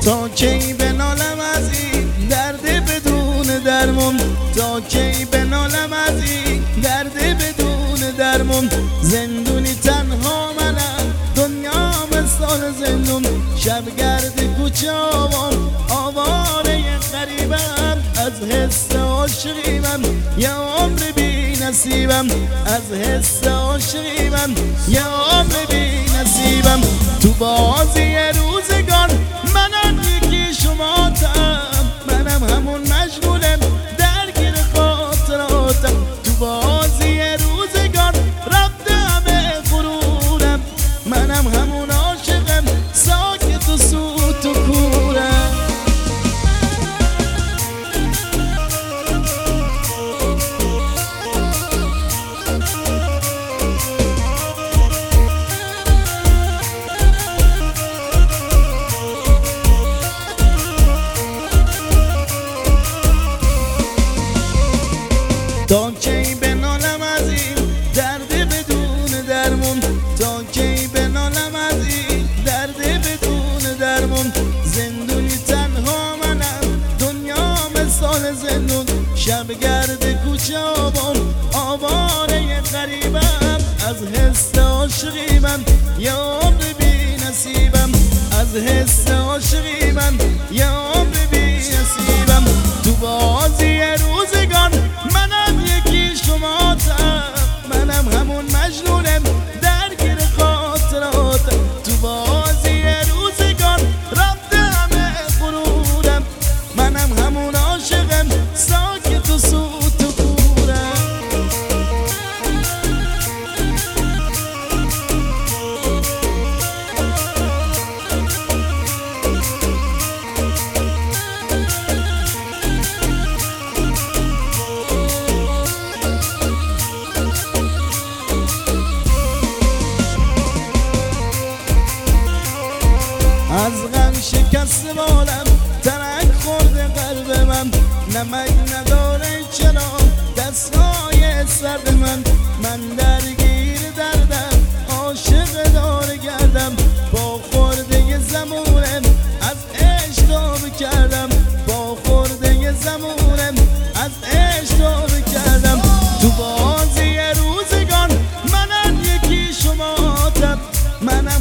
تا کی بنالم از این درد بدون درمون، تا کی بنالم از این درد بدون درمون. زندونی تنها منم، دنیا مثال زندون. شبگرد کوچه آواره غریبم، از حس عاشقیم یه عمر بی نصیبم، از حس عاشقیم یه عمر بی نصیبم. تو بازی روزگار منم یکی شماتم، منم همون مشغولم درگیر خاطراتم. تو بازی روزگار رفتم غرورم، منم همون عاشقم ساکت و سوت و کورم. تا کی بنالم از این درد بدون درمون، تا کی بنالم از این درد بدون درمون. زندونی تنها منم، دنیا مثال زندون. شبگرد کوچه آواره غریبم، از حس عاشقیم یه عمر بی نصیبم، از حس عاشقیم یه عمر بی نصیبم. تو بازی روزگار منم یکی شماتم، منم همون مجنونم درگیر خاطراتم. تو بازی روزگار رفتم غرورم، منم همون عاشقم ساکت و سوت و کورم. از غم شکست بالم ترک خورده قلب من، نمک نداره چرا دستهای سرد من. من درگیر دردم عاشق داره گردم، با خورده زمونم از عشق توبه کردم، با خورده زمونم از عشق توبه کردم. تو بازی روزگار منم یکی شماتم، منم